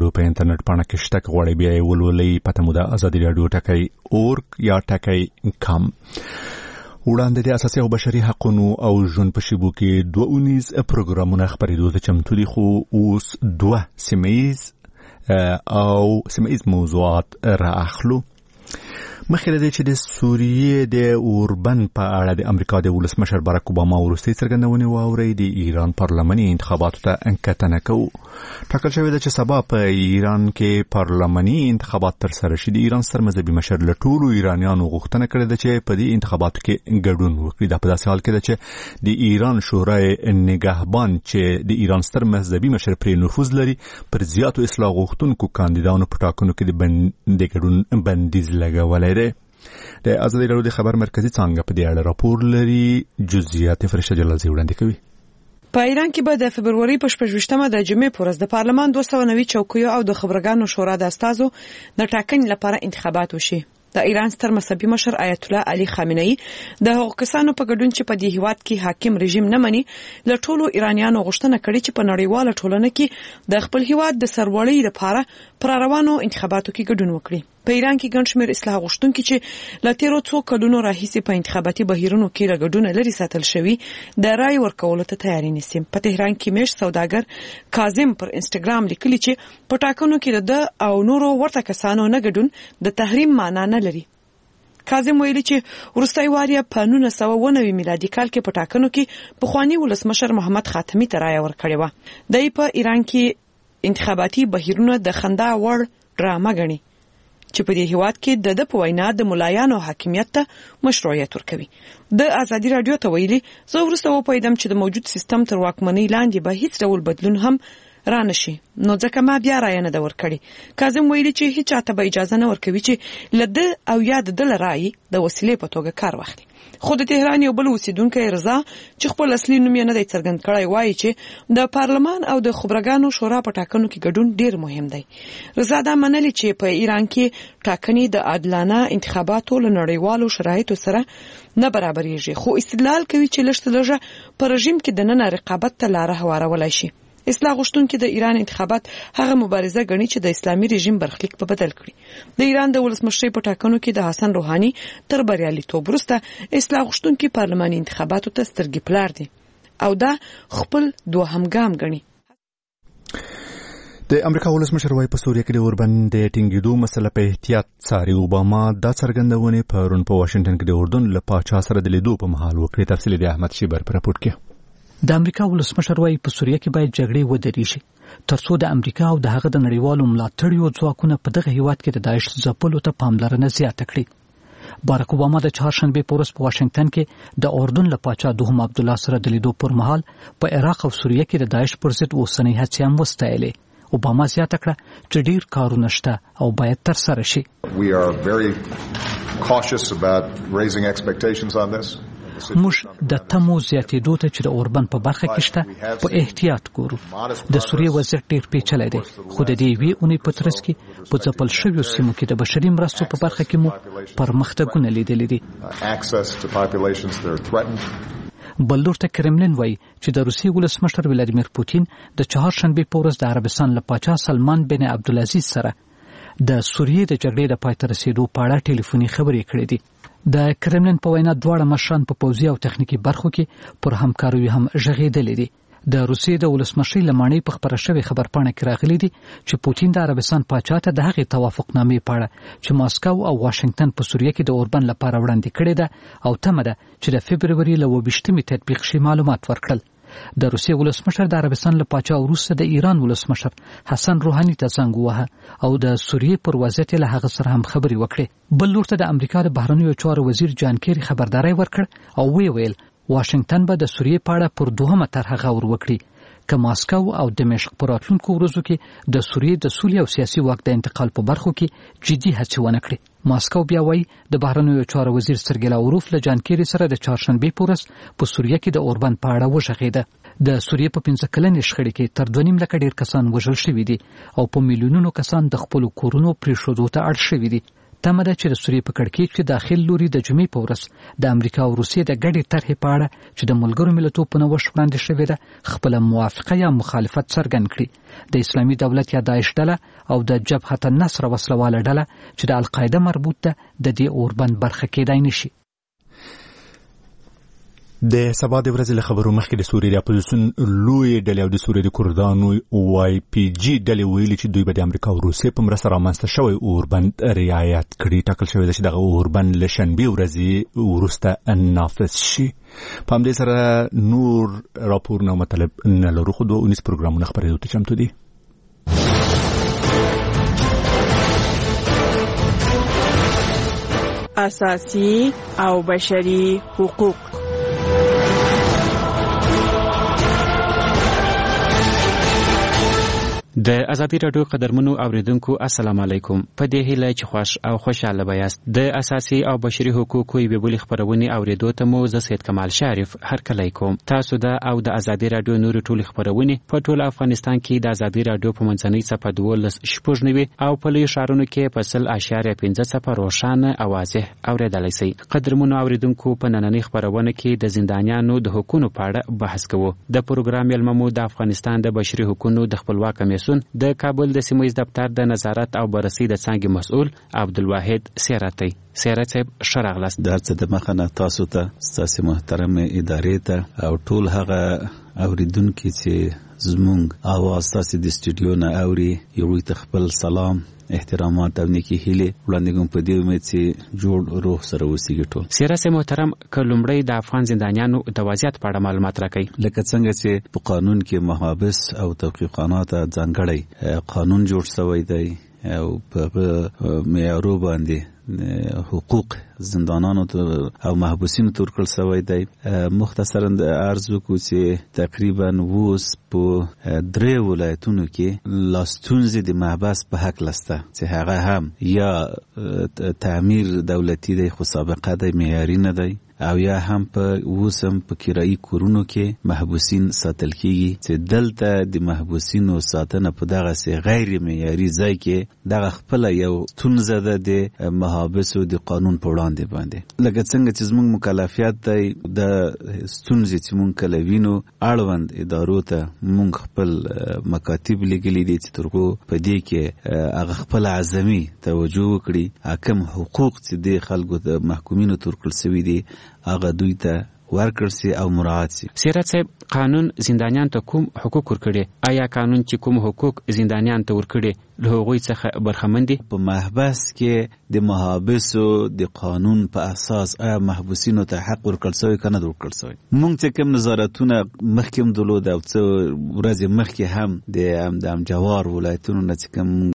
راډیو په انټرنیټ باندې کې شته غوړې بیا ولولې پته مو د ازادي راډیو ټکی اورګ یا ټکی کم وړاندې د اساسي او بشري حقوقو او ژوند په شیبو کې 219 پروګرامونه خبرېدو ته چمتو دي خو اوس 2 سیمه‌ایز موضوعات راخلو مخکې د چې د سوریې د اوربن په اړه د امریکا د ولسمشر باراک اوباما وروستي څرګندونې واوري د ایران پارلماني انتخاباتو ته انکتنه کوي ټاکل شوی د چې سبا په ایران کې پارلماني انتخابات تر سره شي د ایران سرمذهبي مشر له ټولو ایرانیانو غوښتنه کړې ده چې په دې انتخاباتو کې ګډون وکړي دا په داسې حال کې ده چې د ایران شورای نگهبان چې د ایران سرمذهبي مشر پرې نفوذ لري پر زیاتو اصلاح غوښتونکو کاندیدانو په ټاکنو کې د ګډون بندیز لګولای د ازادي راډیو د خبر مرکزی څنګه په دې اړه راپور لري جزئیات فرشته جلالزی وړاندې کوي په ایران کې به د فبروري په 28مه د جمعې پر ورځ د پارلمان 290 چوکیو او د خبرګانو شورا د استازو د ټاکنې لپاره انتخابات وشي د ایران ستر مذهبي مشر آیت الله علي خامنه‌ای د هغو کسانو په ګډون چې په دې هیواد کې حاکم رژیم نه مني له ټولو ایرانیانو غوښتنه کړې چې په نړیواله ټولنه کې د خپل هیواد د سرلوړۍ لپاره پر روانو انتخاباتو کې ګډون وکړي په ایران کې ګڼ شمېر اصلاح غوښتونکي چې له تیرو څو کلونو راهیسې په انتخاباتي بهیرونو کې له ګډون لري ساتل شوي د رای ورکولو ته تیاری نیسي په تهران کې میش سوداګر کاظم پر انستګرام لیکلي چې په ټاکنو کې د او نورو ورته کسانو نه ګډون د تحریم معنا نه لري کاظم ویلي چې وروستي واریا په 1990 میلادي کال کې په ټاکنو کې پخوانی ولسمشر محمد خاتمی ته رای ورکړی و د په ایران کې انتخاباتي بهیرونه د خندا وړ ډرامه غني چې په دې هیواد کې د په وینا د ملایانو حاکمیت ته مشروعیت ورکوي د ازادي راډیو ته ویلي زه ورسته وپیدم چې د موجود سیستم تر واکمنۍ لاندې به هیڅ ډول بدلون هم رانشي نو ځکه ما بیا رای نه ورکړي کاظم ویلي چې هیڅ چاته به اجازه نه ورکوي چې لده او یاد د رای د وسیلې په توګه کار واخلي خو د تهران یو بل اوسیدونکو رضا چې خپل اصلي نوم یې نه دی څرګند کړی وایي چې د پارلمان او د خبرګانو شورا په ټاکنو کې ګډون ډیر مهم دی رضا دا منلي چې په ایران کې ټاکنې د عادلانه انتخاباتو له نړیوالو شرایطو سره نه برابرېږي خو استدلال کوي چې لږه په رژیم کې د نن رقابت ته لار هوارولای شي اصلاح غوښتونکي د ایران انتخابات هغه مبارزه غني چې د اسلامي رژیم برخلیک په بدل کړي د ایران د ولسمشر په ټاکنو کې د حسن روحاني تر بریالیتوب وروسته اصلاح غوښتونکي پارلماني انتخاباتو ته سترګې پلار دي او دا خپل دوهم ګام غني د امریکا ولسمشر وايي په سوریه کې د اوربن د ټینګېدو مسله په احتیاط څاري اوباما دا څرګندونه پرون په واشنگټن کې د اردن له پاچا سره د لیدو په مهال وکړي تفصیل د احمد شیبر پر راپور کې د امریکا ولسمشر وايي په سوریه کې باید جګړې ودرېږي ترڅو د امریکا او د هغه د نړیوالو ملاتړیو ځواکونو په دغه هیواد کې د داعش ځپلو ته پاملرنه زیاته کړي باراک اوباما د چهارشنبه په ورځ په واشنگټن کې د اردن له پاچا دوهم عبد الله سره د لیدو پر مهال په عراق او سوریه کې د داعش پر ضد اوسنۍ هڅې هم وستایلې اوباما زیاته کړه چې ډیر کارونه شته او باید تر سره شي We are very cautious about raising expectations on this. موږ د تمو زیاتېدو ته چې د اوربن په برخه کې شته په احتیاط ګورو د سوریې وضعیت ډېر پیچلی دی خو د دې یوې اونۍ په ترڅ کې په ځپل شویو سیمو کې د بشري مرستو په برخه کې مو پرمختګونه لیدلي دي بل لور ته کرملین وایي چې د روسیې ولسمشر ولادیمیر پوتین د چهارشنبې په ورځ د عربستان له پاچا سلمان بن عبدالعزیز سره د سوریې د جګړې د پای ته رسیدو په اړه ټلیفوني خبرې کړې دي د کرملین په وینا دواړه مشران په پوځي او تخنیکی برخو کې پر همکاري هم ژغېدلې دي د روسیې د ولسمشر لمانې په خبره شوی خبرپاڼه کې راغلي دي چې پوتین د عربستان پاچا ته د هغې توافقنامې په اړه چې ماسکو او واشنگټن په سوریه کې د اوربن لپاره وړاندې کړې ده او تمه ده چې د فبروري له 28مې تطبیق شي معلومات ورکړل د روسیې ولسمشر د عربستان له پاچا وروسته د ایران ولسمشر حسن روحاني ته زنګ ووهه او د سوریې پر وضعیت له هغه سره هم خبرې وکړې بل لور ته د امریکا د بهرنیو چارو وزیر جان کیری خبرداري ورکړ او ویل واشنگټن به د سوریې په اړه پر دوهمه طرحه غور وکړي که ماسکو او دمشق په راتلونکو ورځو کې د سوریې د سولې او سیاسي واک د انتقال په برخو کې جدي هڅې ونه کړي ماسکو بیا وایي د بهرنیو چارو وزیر سرګی لاوروف له جان کیری سره د چهارشنبې په ورځ په سوریه کې د اوربن په اړه وغږېده د سوریې په 15 کلنې شخړې کې تر 2.5 لکه ډیر کسان وژل شوي دي او په میلیونونو کسان د خپل کورونو پریښودو ته اړ شوي دي تمه ده چې د سوریې په کړکېچ کې داخل لوري د جمعې په ورځ د امریکا او روسیې د ګډې طرحې په اړه چې د ملګرو ملتونو په نوښت وړاندې شوې ده خپله موافقه یا مخالفت څرګند کړي. د اسلامي دولت یا داعش ډله او د جبهة النصر وسلواله ډله چې د القاعده مربوط ده د دې اوربند برخه کېدای نشي. د سبا د ورځې له خبرو مخکې د سوریې د اپوزیسیون لوی ډلې او د سوریې د کردانو وای پی جی ډلې ویلي چې دوی به د امریکا او روسیې په مرسته رامنځته شوی اوربند رعایت کړي. ټاکل شوی ده چې دغه اوربند له شنبې ورځې وروسته نافذ شي. په همدې سره نور راپورونه او مطلب نه لرو، خو 2 پروګرامونه خپرېدو ته چمتو دي. اساسي او بشري حقوق. د ازادي رادیو قدرمنو اوریدونکو السلام علیکم. په دې هیله چې خوش او خوشاله بیاست. د اساسي او بشري حقوقو یوې بلې خبرونه اوریدو ته مو زه سید کمال شریف هرکلی کوم. تاسو د او د ازادي رادیو نور ټول خبرونه په ټول افغانستان کې د ازادي رادیو په منځنۍ صفحه 12 او په لوی شهرونو کې په 0.15 روښانه او واضح اوریدلای شئ. قدرمنو اوریدونکو په نننۍ خبرونه کې د زندانیانو د حقوقو په اړه بحث کوو. د پروګرام یلممو د افغانستان د بشري حقوقو د خپلواک د کابل د سیمه‌ییز دفتر د نظارت او بررسي د څانګې مسؤل عبدالواحد سیراتي صاحب شراغلاست. د څه د مخنه تاسو ته ستاسو محترم ادارې ته او ټول هغه اوریدونکو چې زمونږ اواز تاسو د استودیو نه اوري یو خپل سلام احترامات او نیکی هیله وړاندې کوم په دې امید چې جوړ روح سره وسیږي ټول. سیراسي محترم کلمړی د افغان زندانیانو د وضعیت په اړه معلومات راکړي. لکه څنګه چې په قانون کې محابس او توقیقانات ځانګړی قانون جوړ شوی دی او په معیارو باندې حقوق زندانانو او محبوسینو تورکل شوی دی. مختصرا عرض وکړو چې تقریبا ووس په 3 ولایتونو کې لاستونزې د محبس په حق لسته چې هغه هم یا تعمیر دولتي دی خو سابقه دی معیاري نه دی او یا هم په وسم په کرایي کورونو کې محبوسین ساتل کیږي چې دلته د محبوسینو ساتنه په دغه سي غیر معیاري ځای کې دغه خپل یو ستونزه ده د محابسو د قانون په وړاندې باندې. لکه څنګه چې زموږ مکلفیت دی د ستونزې چې مونږ کله وینو اړوند ادارو ته مونږ خپل مکاتب لګلې دي چې ترغو په دې کې هغه خپل اعظمي توجه وکړي حکم حقوق چې د خلکو د محکومینو تورکل سوي دي هغه دوی ته ورکړ سي او مراعات سي. سیرت صاحب قانون زندانیان ته کوم حقوق ورکړي؟ آیا قانون چې کوم حقوق زندانیان ته ورکړي له هغوی څخه برخمن دي؟ په محبس کې د محابسو د قانون په اساس آیا محبوسینو ته حق ورکړل شوی کنه ورکړل شوی؟ مونږ چې کوم نظارتونه مخکې درلود او څه ورځې مخکې هم د جوار ولایتونو نه چې کوم